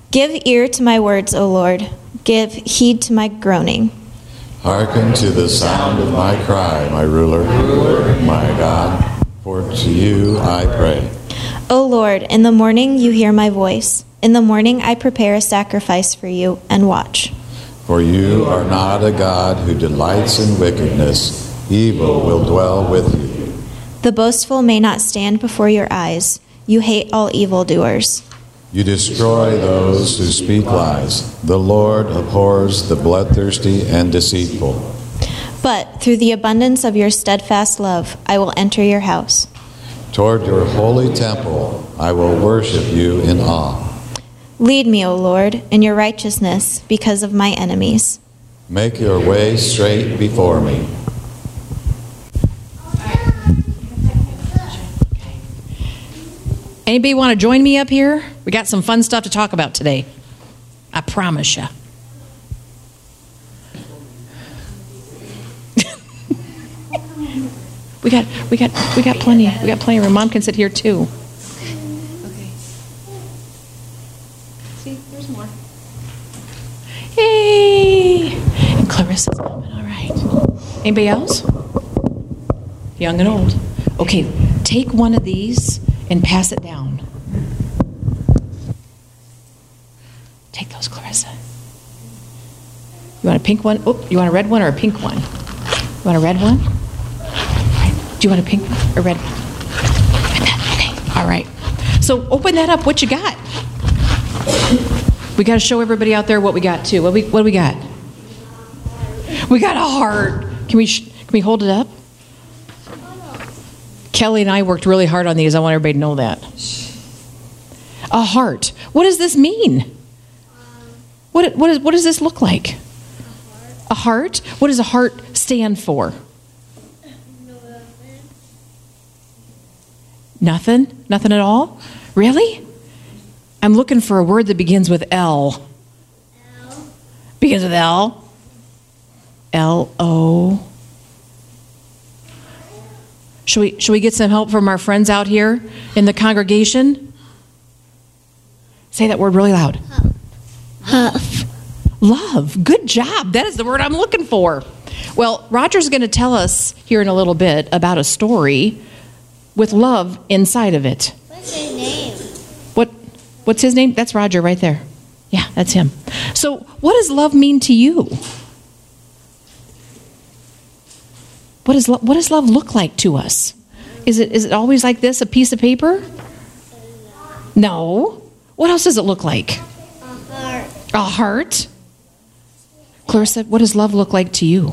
Give ear to my words, O Lord. Give heed to my groaning. Hearken to the sound of my cry, my ruler, my God, for to you I pray. O Lord, in the morning you hear my voice. In the morning I prepare a sacrifice for you and watch. For you are not a God who delights in wickedness. Evil will dwell with you. The boastful may not stand before your eyes. You hate all evildoers. You destroy those who speak lies. The Lord abhors the bloodthirsty and deceitful. But through the abundance of your steadfast love, I will enter your house. Toward your holy temple, I will worship you in awe. Lead me, O Lord, in your righteousness because of my enemies. Make your way straight before me. Anybody want to join me up here? We got some fun stuff to talk about today. I promise you. we got plenty. We got plenty of room. Mom can sit here too. Okay. See, there's more. Hey! And Clarissa's coming. All right. Anybody else? Young and old. Okay, take one of these and pass it down. Take those, Clarissa. You want a pink one? Oh, you want a red one or a pink one? You want a red one? Do you want a pink one or red one? Okay, all right. So open that up. What you got? We got to show everybody out there what we got too. What do we got? We got a heart. Can we hold it up? Kelly and I worked really hard on these. I want everybody to know that. A heart. What does this mean? What does this look like? A heart? What does a heart stand for? Nothing? Nothing at all? Really? I'm looking for a word that begins with L. Begins with L? L-O. Should we get some help from our friends out here in the congregation? Say that word really loud. Huff. Love. Good job. That is the word I'm looking for. Well, Roger's going to tell us here in a little bit about a story with love inside of it. What's his name? What's his name? That's Roger right there. Yeah, that's him. So what does love mean to you? What does love look like to us? Is it always like this, a piece of paper? No. What else does it look like? A heart. A heart? Clarissa, what does love look like to you?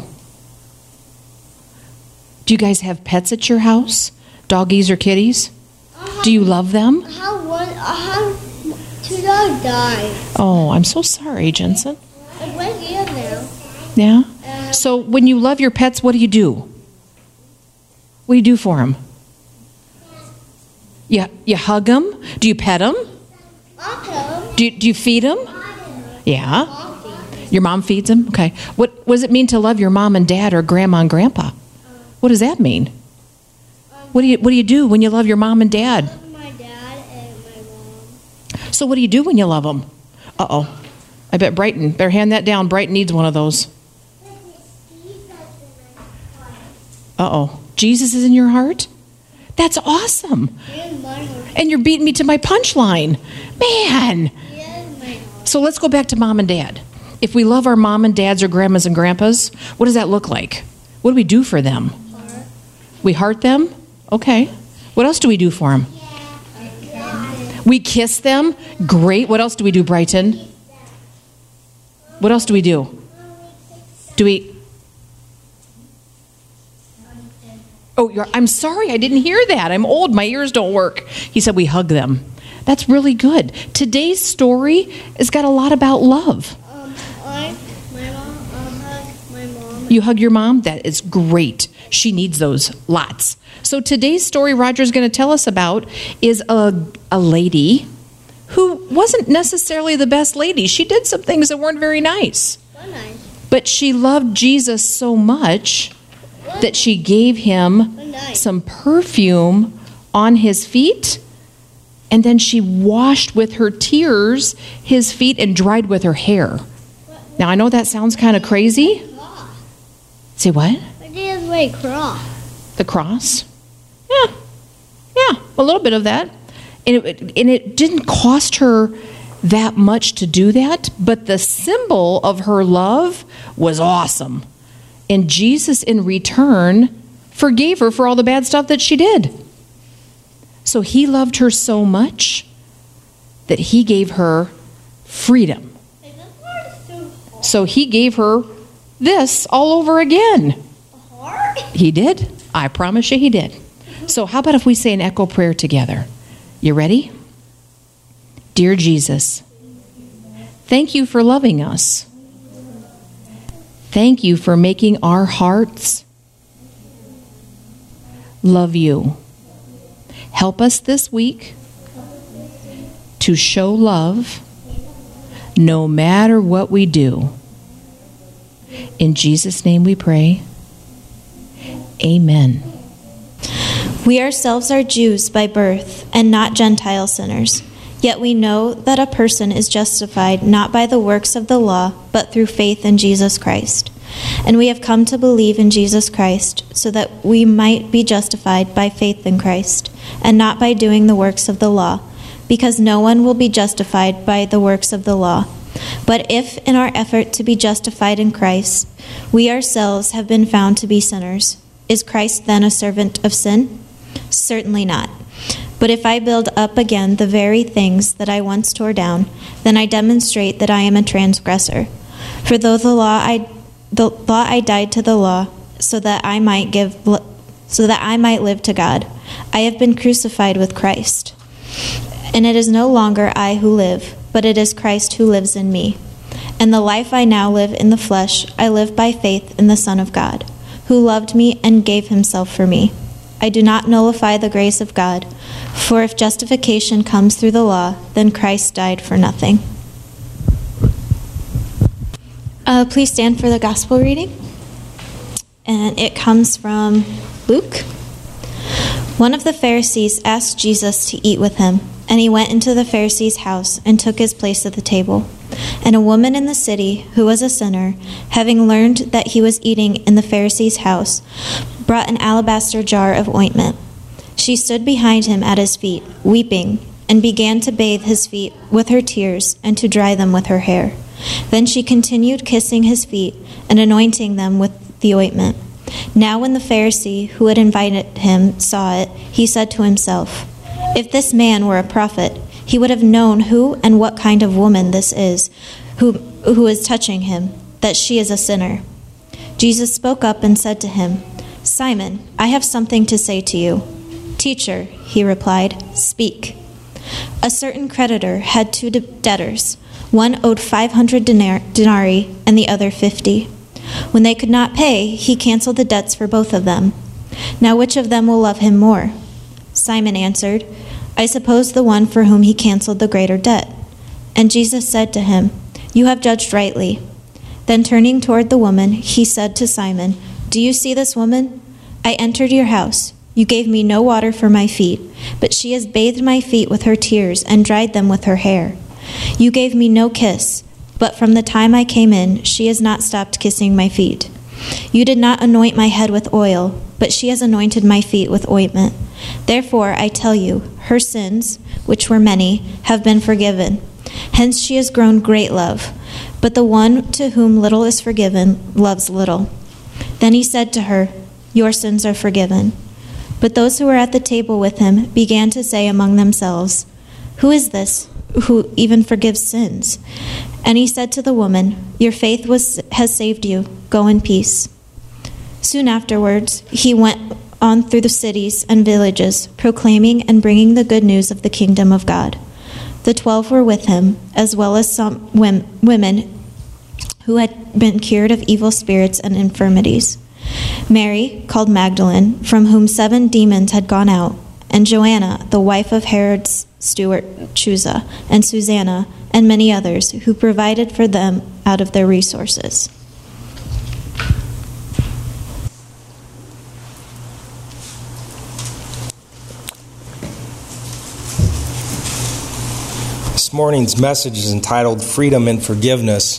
Do you guys have pets at your house? Doggies or kitties? Do you love them? Two dogs died. Oh, I'm so sorry, Jensen. It went in now. Yeah? So when you love your pets, what do you do? What do you do for them? You hug them? Do you pet them? Do you feed them? Yeah. Your mom feeds them? Okay. What does it mean to love your mom and dad or grandma and grandpa? What does that mean? What do you do when you love your mom and dad? My dad and my mom. So what do you do when you love them? Uh-oh. I bet Brighton, better hand that down. Brighton needs one of those. Uh-oh. Jesus is in your heart? That's awesome. And you're beating me to my punchline. Man. So let's go back to mom and dad. If we love our mom and dads or grandmas and grandpas, what does that look like? What do we do for them? We heart them? Okay. What else do we do for them? We kiss them? Great. What else do we do, Brighton? What else do we do? I'm sorry, I didn't hear that. I'm old, my ears don't work. He said we hug them. That's really good. Today's story has got a lot about love. My mom. You hug your mom? That is great. She needs those lots. So today's story Roger's going to tell us about is a lady who wasn't necessarily the best lady. She did some things that weren't very nice. But she loved Jesus so much that she gave him some perfume on his feet And then she washed with her tears his feet and dried with her hair. Now, I know that sounds kind of crazy. Say what? What is my cross? The cross? Yeah, a little bit of that. And it didn't cost her that much to do that, but the symbol of her love was awesome. And Jesus, in return, forgave her for all the bad stuff that she did. So he loved her so much that he gave her freedom. So he gave her this all over again. He did. I promise you he did. So how about if we say an echo prayer together? You ready? Dear Jesus, thank you for loving us. Thank you for making our hearts love you. Help us this week to show love no matter what we do. In Jesus' name we pray. Amen. We ourselves are Jews by birth and not Gentile sinners. Yet we know that a person is justified not by the works of the law, but through faith in Jesus Christ. And we have come to believe in Jesus Christ so that we might be justified by faith in Christ, and not by doing the works of the law, because no one will be justified by the works of the law. But if in our effort to be justified in Christ, we ourselves have been found to be sinners, is Christ then a servant of sin? Certainly not. But if I build up again the very things that I once tore down, then I demonstrate that I am a transgressor. For though the law I died to the law, so that I might live to God, I have been crucified with Christ. And it is no longer I who live, but it is Christ who lives in me. And the life I now live in the flesh, I live by faith in the Son of God, who loved me and gave himself for me. I do not nullify the grace of God, for if justification comes through the law, then Christ died for nothing. Please stand for the gospel reading. And it comes from Luke. One of the Pharisees asked Jesus to eat with him, and he went into the Pharisee's house and took his place at the table. And a woman in the city, who was a sinner, having learned that he was eating in the Pharisee's house, brought an alabaster jar of ointment. She stood behind him at his feet, weeping, and began to bathe his feet with her tears and to dry them with her hair. Then she continued kissing his feet and anointing them with the ointment. Now when the Pharisee who had invited him saw it, he said to himself, "If this man were a prophet, he would have known who and what kind of woman this is who is touching him, that she is a sinner." Jesus spoke up and said to him, "Simon, I have something to say to you." "Teacher," he replied, "speak." A certain creditor had two debtors. One owed 500 denarii and the other 50. When they could not pay, he canceled the debts for both of them. Now which of them will love him more? Simon answered, "I suppose the one for whom he canceled the greater debt." And Jesus said to him, "You have judged rightly." Then turning toward the woman, he said to Simon, "Do you see this woman? I entered your house. You gave me no water for my feet, but she has bathed my feet with her tears and dried them with her hair. You gave me no kiss, but from the time I came in, she has not stopped kissing my feet. You did not anoint my head with oil, but she has anointed my feet with ointment. Therefore, I tell you, her sins, which were many, have been forgiven. Hence she has grown great love. But the one to whom little is forgiven loves little." Then he said to her, "Your sins are forgiven." But those who were at the table with him began to say among themselves, "Who is this who even forgives sins?" And he said to the woman, "Your faith has saved you. Go in peace." Soon afterwards, he went on through the cities and villages, proclaiming and bringing the good news of the kingdom of God. The 12 were with him, as well as some women who had been cured of evil spirits and infirmities. Mary, called Magdalene, from whom 7 demons had gone out, and Joanna, the wife of Herod's steward Chuza, and Susanna, and many others, who provided for them out of their resources. morning's message is entitled Freedom and Forgiveness.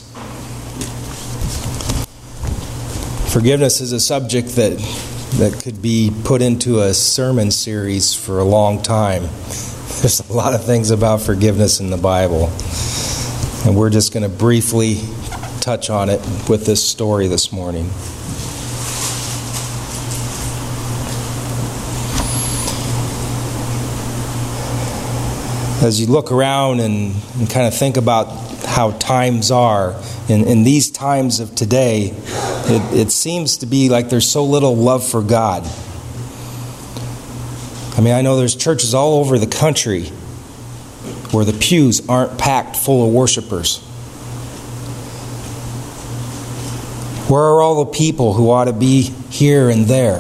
Forgiveness is a subject that could be put into a sermon series for a long time. There's a lot of things about forgiveness in the Bible, and we're just going to briefly touch on it with this story this morning. As you look around and kind of think about how times are, in these times of today, it seems to be like there's so little love for God. I mean, I know there's churches all over the country where the pews aren't packed full of worshipers. Where are all the people who ought to be here and there?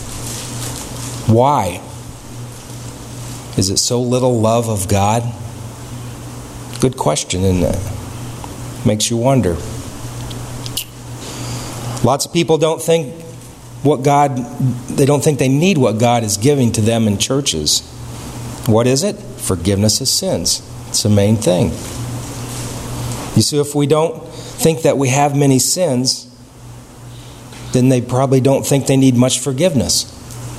Why? Is it so little love of God? Good question, isn't it? Makes you wonder. Lots of people don't think they need what God is giving to them in churches. What is it? Forgiveness of sins. It's the main thing. You see, if we don't think that we have many sins, then they probably don't think they need much forgiveness.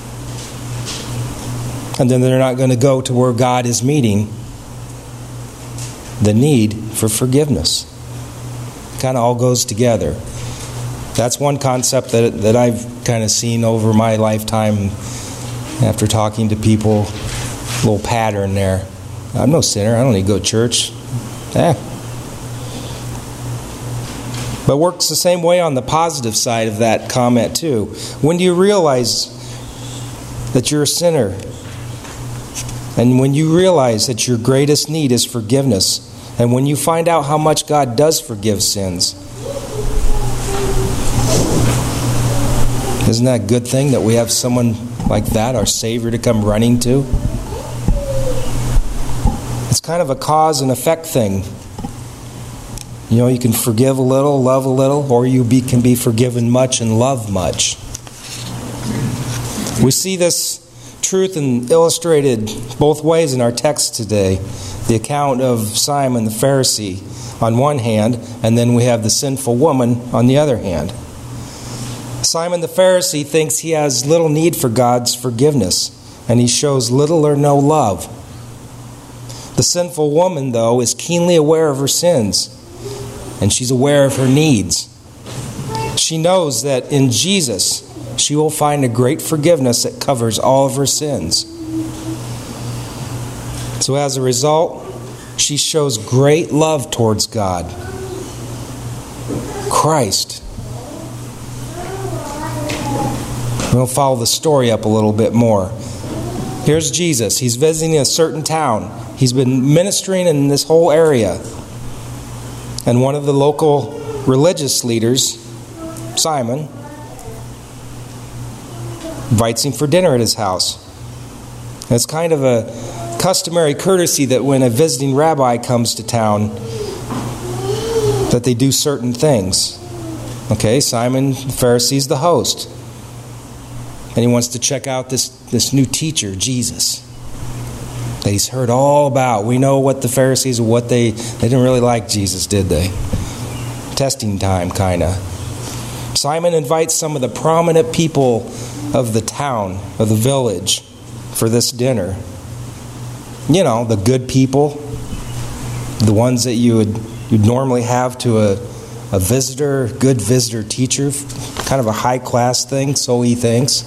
And then they're not going to go to where God is meeting the need for forgiveness. It kind of all goes together. That's one concept that I've kind of seen over my lifetime after talking to people. A little pattern there. I'm no sinner. I don't need to go to church. But it works the same way on the positive side of that comment too. When do you realize that you're a sinner? And when you realize that your greatest need is forgiveness, and when you find out how much God does forgive sins, isn't that a good thing that we have someone like that, our Savior, to come running to? It's kind of a cause and effect thing. You know, you can forgive a little, love a little, or you can be forgiven much and love much. We see this truth illustrated both ways in our text today. The account of Simon the Pharisee on one hand, and then we have the sinful woman on the other hand. Simon the Pharisee thinks he has little need for God's forgiveness, and he shows little or no love. The sinful woman, though, is keenly aware of her sins, and she's aware of her needs. She knows that in Jesus, she will find a great forgiveness that covers all of her sins. So as a result, she shows great love towards God. Christ. We'll follow the story up a little bit more. Here's Jesus. He's visiting a certain town. He's been ministering in this whole area. And one of the local religious leaders, Simon, invites him for dinner at his house. And it's kind of a customary courtesy that when a visiting rabbi comes to town, that they do certain things. Okay, Simon the Pharisee's the host. And he wants to check out this new teacher, Jesus, that he's heard all about. We know what the Pharisees, they didn't really like Jesus, did they? Testing time, kind of. Simon invites some of the prominent people of the town, of the village, for this dinner. You know, the good people, the ones that you'd normally have to a visitor, good visitor teacher, kind of a high-class thing, so he thinks.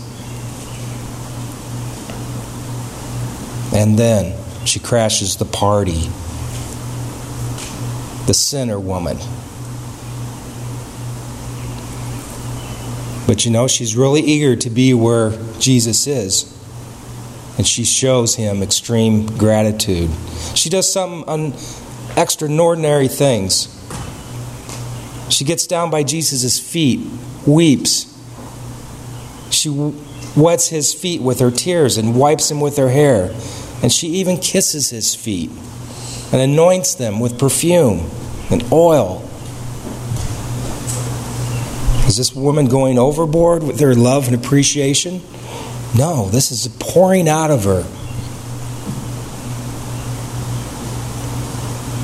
And then she crashes the party. The sinner woman. But you know, she's really eager to be where Jesus is. And she shows him extreme gratitude. She does some extraordinary things. She gets down by Jesus' feet, weeps. She wets his feet with her tears and wipes him with her hair. And she even kisses his feet and anoints them with perfume and oil. Is this woman going overboard with her love and appreciation? No, this is pouring out of her.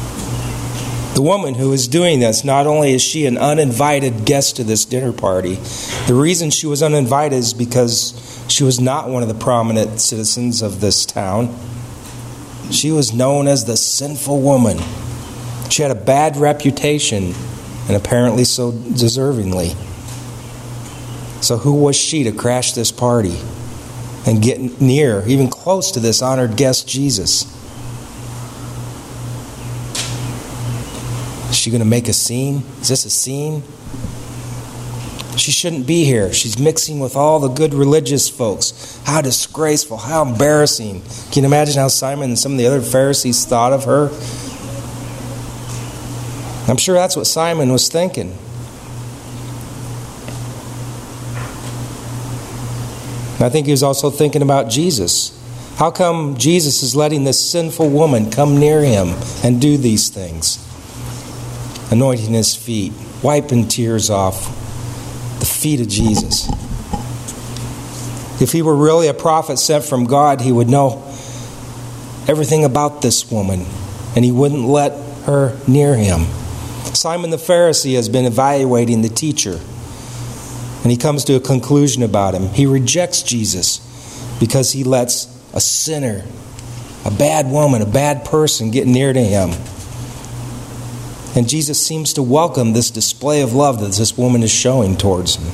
The woman who is doing this, not only is she an uninvited guest to this dinner party, the reason she was uninvited is because she was not one of the prominent citizens of this town. She was known as the sinful woman. She had a bad reputation, and apparently so deservingly. So who was she to crash this party and get near, even close to this honored guest, Jesus? Is she going to make a scene? Is this a scene? She shouldn't be here. She's mixing with all the good religious folks. How disgraceful, how embarrassing. Can you imagine how Simon and some of the other Pharisees thought of her? I'm sure that's what Simon was thinking. I think he was also thinking about Jesus. How come Jesus is letting this sinful woman come near him and do these things? Anointing his feet, wiping tears off the feet of Jesus. If he were really a prophet sent from God, he would know everything about this woman, and he wouldn't let her near him. Simon the Pharisee has been evaluating the teacher, and he comes to a conclusion about him. He rejects Jesus because he lets a sinner, a bad woman, a bad person get near to him. And Jesus seems to welcome this display of love that this woman is showing towards him.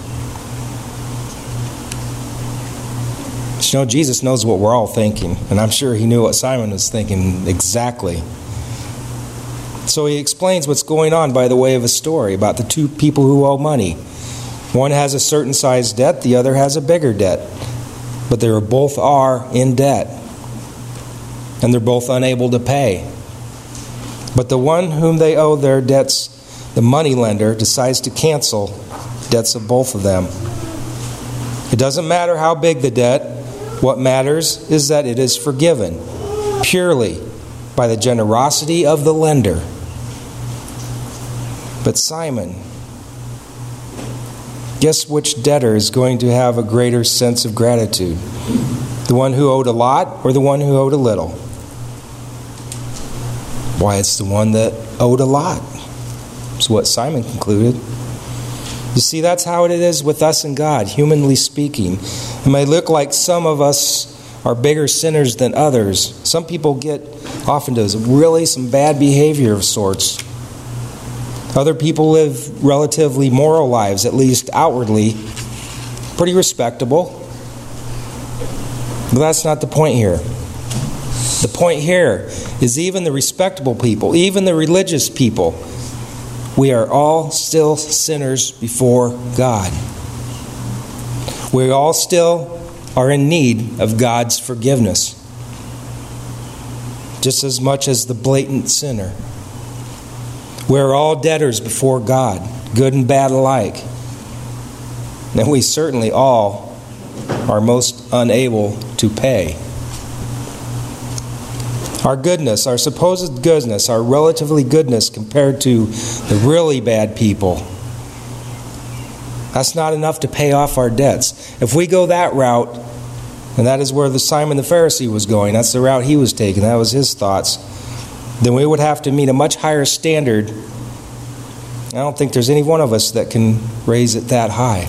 You know, Jesus knows what we're all thinking, and I'm sure he knew what Simon was thinking exactly. So he explains what's going on by the way of a story about the two people who owe money. One has a certain size debt, the other has a bigger debt. But they both are in debt, and they're both unable to pay. But the one whom they owe their debts, the moneylender, decides to cancel debts of both of them. It doesn't matter how big the debt. What matters is that it is forgiven purely by the generosity of the lender. But Simon, guess which debtor is going to have a greater sense of gratitude? The one who owed a lot or the one who owed a little? Why, it's the one that owed a lot. That's what Simon concluded. You see, that's how it is with us and God, humanly speaking. It may look like some of us are bigger sinners than others. Some people get off into really some bad behavior of sorts. Other people live relatively moral lives, at least outwardly, pretty respectable. But that's not the point here. The point here is even the respectable people, even the religious people, we are all still sinners before God. We all still are in need of God's forgiveness, just as much as the blatant sinner. We're all debtors before God, good and bad alike. And we certainly all are most unable to pay. Our goodness, our supposed goodness, our relatively goodness compared to the really bad people, that's not enough to pay off our debts. If we go that route, and that is where the Simon the Pharisee was going, that's the route he was taking, that was his thoughts, then we would have to meet a much higher standard. I don't think there's any one of us that can raise it that high.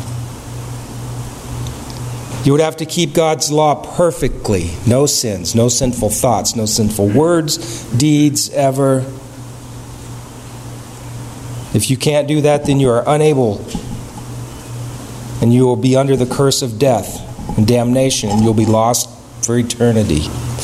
You would have to keep God's law perfectly. No sins, no sinful thoughts, no sinful words, deeds, ever. If you can't do that, then you are unable, and you will be under the curse of death and damnation, and you'll be lost for eternity.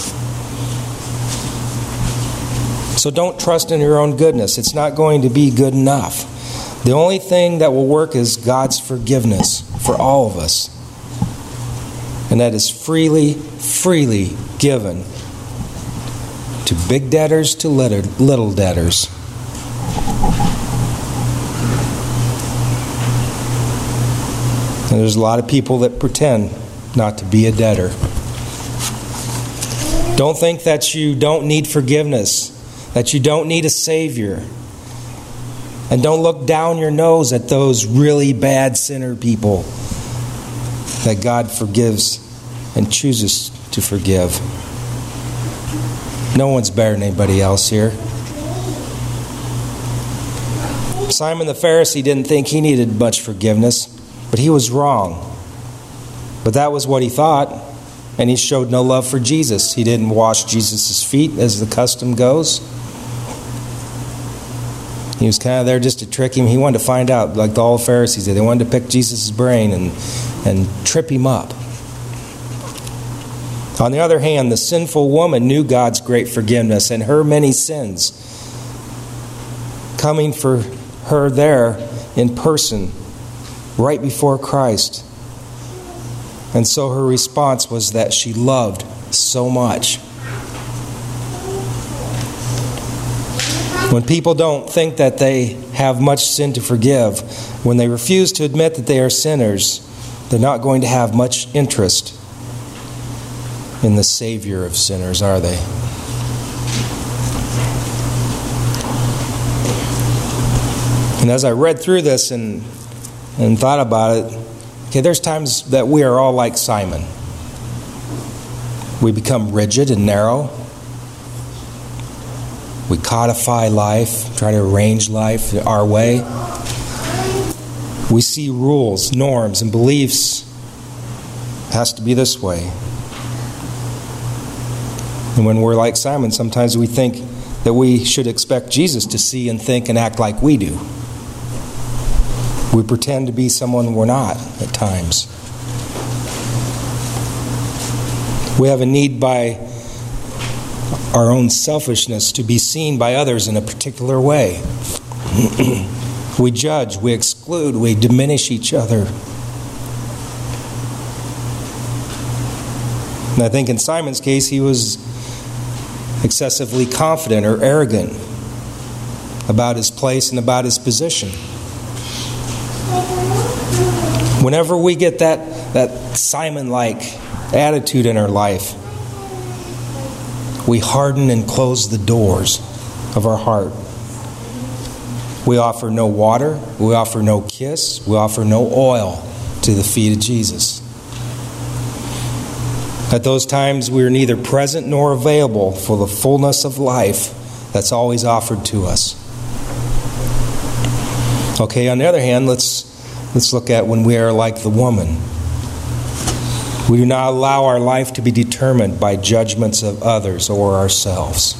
So don't trust in your own goodness. It's not going to be good enough. The only thing that will work is God's forgiveness for all of us. And that is freely given to big debtors, to little debtors. And there's a lot of people that pretend not to be a debtor. Don't think that you don't need forgiveness, that you don't need a Savior. And don't look down your nose at those really bad sinner people that God forgives and chooses to forgive. No one's better than anybody else here. Simon the Pharisee didn't think he needed much forgiveness, but he was wrong. But that was what he thought, and he showed no love for Jesus. He didn't wash Jesus' feet as the custom goes. He was kind of there just to trick him. He wanted to find out, like all the Pharisees did. They wanted to pick Jesus' brain and trip him up. On the other hand, the sinful woman knew God's great forgiveness and her many sins coming for her there in person, right before Christ. And so her response was that she loved so much. When people don't think that they have much sin to forgive, when they refuse to admit that they are sinners, they're not going to have much interest in the Savior of sinners, are they? And as I read through this and thought about it, okay, there's times that we are all like Simon. We become rigid and narrow. We codify life, try to arrange life our way. We see rules, norms, and beliefs. It has to be this way. And when we're like Simon, sometimes we think that we should expect Jesus to see and think and act like we do. We pretend to be someone we're not at times. We have a need by our own selfishness to be seen by others in a particular way. We judge, we exclude, we diminish each other. And I think in Simon's case, he was excessively confident or arrogant about his place and about his position. Whenever we get that Simon-like attitude in our life, we harden and close the doors of our heart. We offer no water, we offer no kiss, we offer no oil to the feet of Jesus. At those times, we are neither present nor available for the fullness of life that's always offered to us. Okay, on the other hand, let's look at when we are like the woman. We do not allow our life to be determined by judgments of others or ourselves.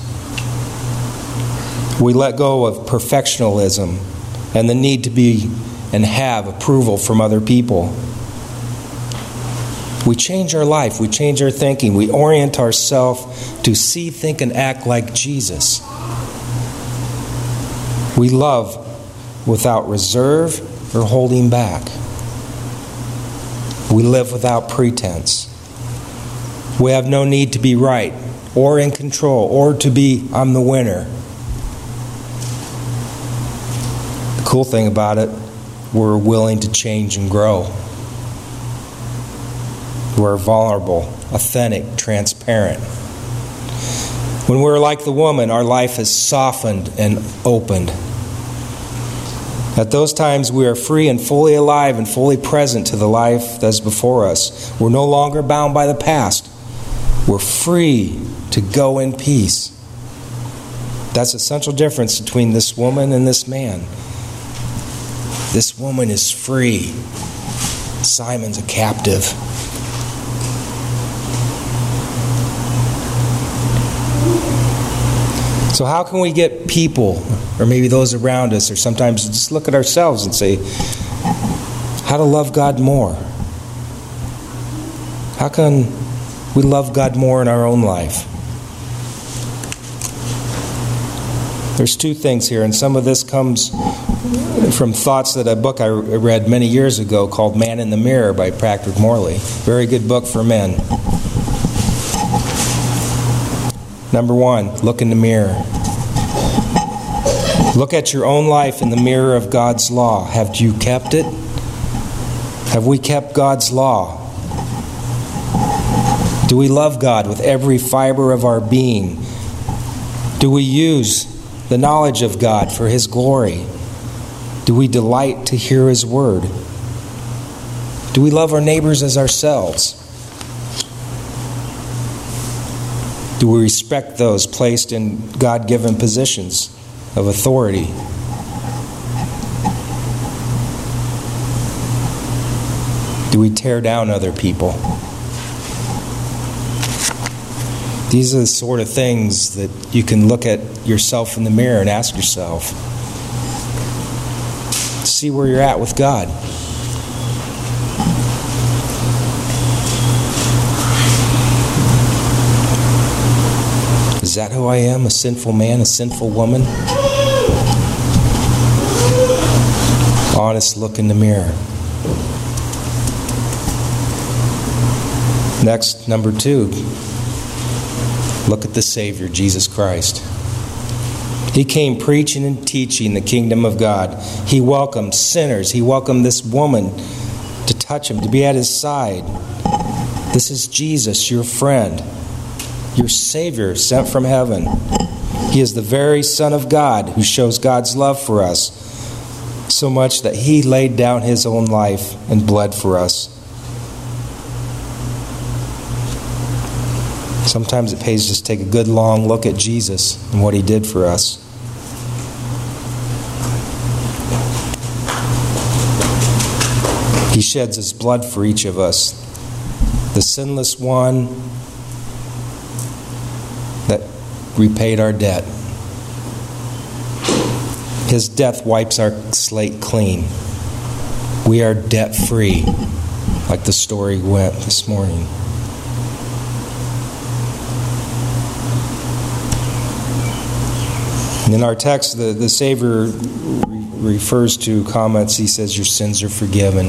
We let go of perfectionism and the need to be and have approval from other people. We change our life, we change our thinking, we orient ourselves to see, think, and act like Jesus. We love without reserve or holding back. We live without pretense. We have no need to be right or in control or to be, I'm the winner. The cool thing about it, we're willing to change and grow. We're vulnerable, authentic, transparent. When we're like the woman, our life is softened and opened. At those times, we are free and fully alive and fully present to the life that's before us. We're no longer bound by the past. We're free to go in peace. That's the essential difference between this woman and this man. This woman is free. Simon's a captive. So how can we get people, or maybe those around us, or sometimes just look at ourselves and say, how to love God more? How can we love God more in our own life? There's two things here, and some of this comes from thoughts that a book I read many years ago called Man in the Mirror by Patrick Morley. Very good book for men. Number one, look in the mirror. Look at your own life in the mirror of God's law. Have you kept it? Have we kept God's law? Do we love God with every fiber of our being? Do we use the knowledge of God for His glory? Do we delight to hear His word? Do we love our neighbors as ourselves? Do we respect those placed in God-given positions of authority? Do we tear down other people? These are the sort of things that you can look at yourself in the mirror and ask yourself. See where you're at with God. Is that who I am? A sinful man, a sinful woman? Honest look in the mirror. Next, number 2. Look at the Savior, Jesus Christ. He came preaching and teaching the kingdom of God. He welcomed sinners. He welcomed this woman to touch him, to be at his side. This is Jesus, your friend, your Savior sent from heaven. He is the very Son of God who shows God's love for us so much that He laid down His own life and bled for us. Sometimes it pays just to take a good long look at Jesus and what He did for us. He sheds His blood for each of us. The sinless one that repaid our debt. His death wipes our slate clean. We are debt free, like the story went this morning. And in our text, the Savior refers to comments. He says, your sins are forgiven.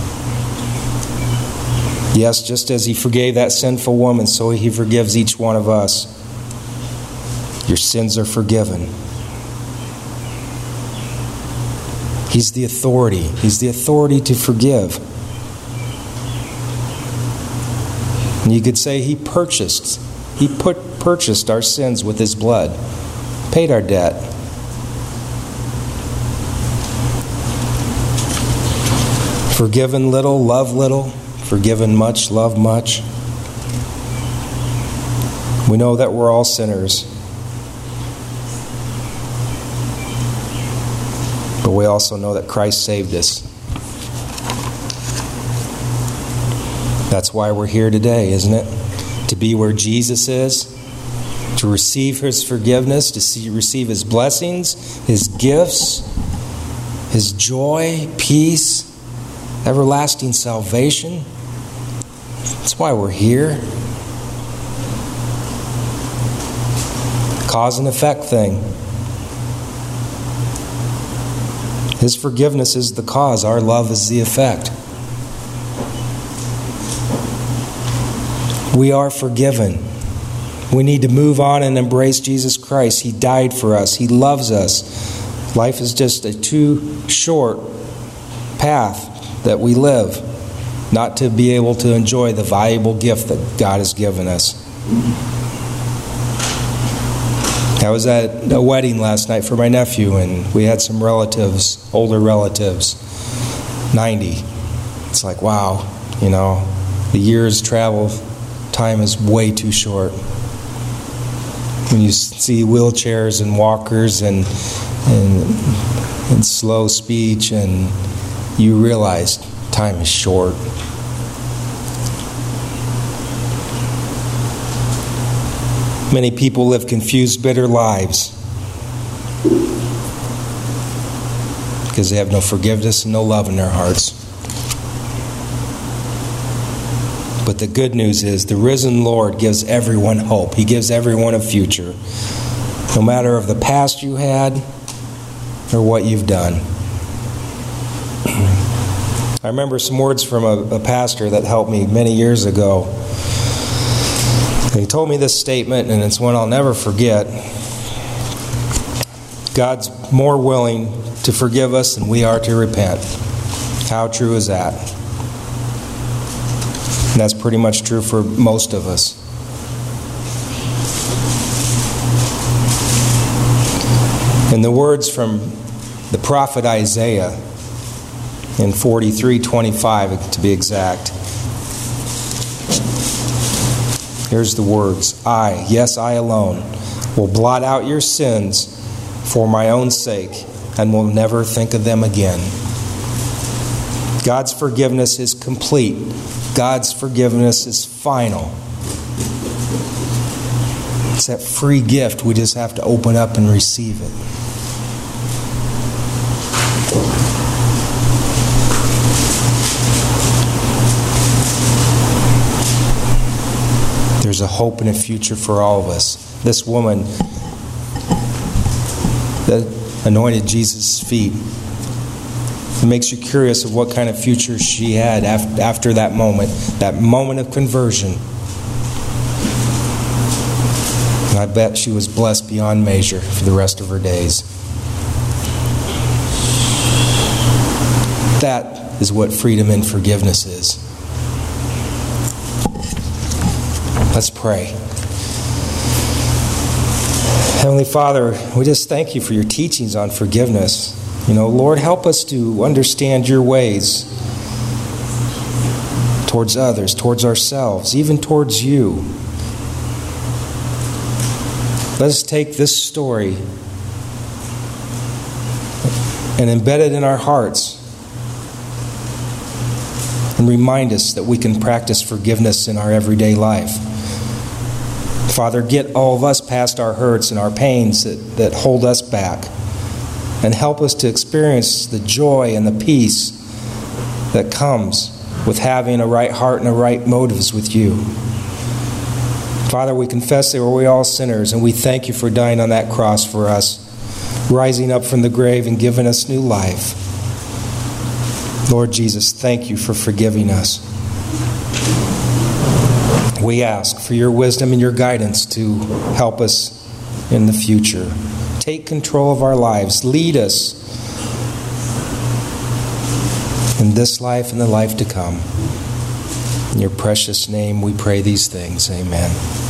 Yes, just as He forgave that sinful woman, so He forgives each one of us. Your sins are forgiven. He's the authority. He's the authority to forgive. And you could say He purchased our sins with His blood. Paid our debt. Forgiven little, love little. Forgiven much, love much. We know that we're all sinners. But we also know that Christ saved us. That's why we're here today, isn't it? To be where Jesus is. To receive His forgiveness, to receive His blessings, His gifts, His joy, peace, everlasting salvation. That's why we're here. Cause and effect thing. His forgiveness is the cause. Our love is the effect. We are forgiven. We need to move on and embrace Jesus Christ. He died for us. He loves us. Life is just a too short path that we live not to be able to enjoy the valuable gift that God has given us. I was at a wedding last night for my nephew, and we had some relatives, older relatives, 90. It's like, wow, the years travel, time is way too short. When you see wheelchairs and walkers and slow speech, and you realize time is short. Many people live confused, bitter lives because they have no forgiveness and no love in their hearts. But the good news is the risen Lord gives everyone hope. He gives everyone a future. No matter of the past you had or what you've done. I remember some words from a pastor that helped me many years ago. He told me this statement, and it's one I'll never forget. God's more willing to forgive us than we are to repent. How true is that? And that's pretty much true for most of us. And the words from the prophet Isaiah in 43:25 to be exact. Here's the words. I, yes, I alone, will blot out your sins for my own sake and will never think of them again. God's forgiveness is complete. God's forgiveness is final. It's that free gift. We just have to open up and receive it. There's a hope and a future for all of us. This woman that anointed Jesus' feet, it makes you curious of what kind of future she had after that moment of conversion. And I bet she was blessed beyond measure for the rest of her days. That is what freedom and forgiveness is. Let's pray. Heavenly Father, we just thank you for your teachings on forgiveness. Lord, help us to understand your ways towards others, towards ourselves, even towards you. Let us take this story and embed it in our hearts and remind us that we can practice forgiveness in our everyday life. Father, get all of us past our hurts and our pains that hold us back, and help us to experience the joy and the peace that comes with having a right heart and a right motives with you. Father, we confess that we're all sinners, and we thank you for dying on that cross for us, rising up from the grave and giving us new life. Lord Jesus, thank you for forgiving us. We ask for your wisdom and your guidance to help us in the future. Take control of our lives. Lead us in this life and the life to come. In your precious name we pray these things. Amen.